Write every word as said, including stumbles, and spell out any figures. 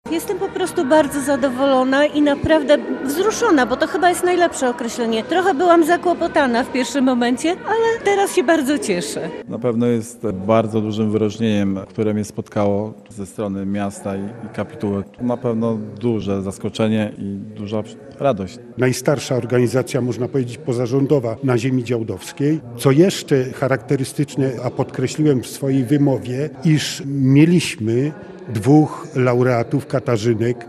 Jestem po prostu bardzo zadowolona i naprawdę wzruszona, bo to chyba jest najlepsze określenie. Trochę byłam zakłopotana w pierwszym momencie, ale teraz się bardzo cieszę. Na pewno jest bardzo dużym wyróżnieniem, które mnie spotkało ze strony miasta i, i kapituły. Na pewno duże zaskoczenie i duża radość. Najstarsza organizacja, można powiedzieć, pozarządowa na ziemi działdowskiej. Co jeszcze charakterystyczne, a podkreśliłem w swojej wymowie, iż mieliśmy dwóch laureatów Katarzynek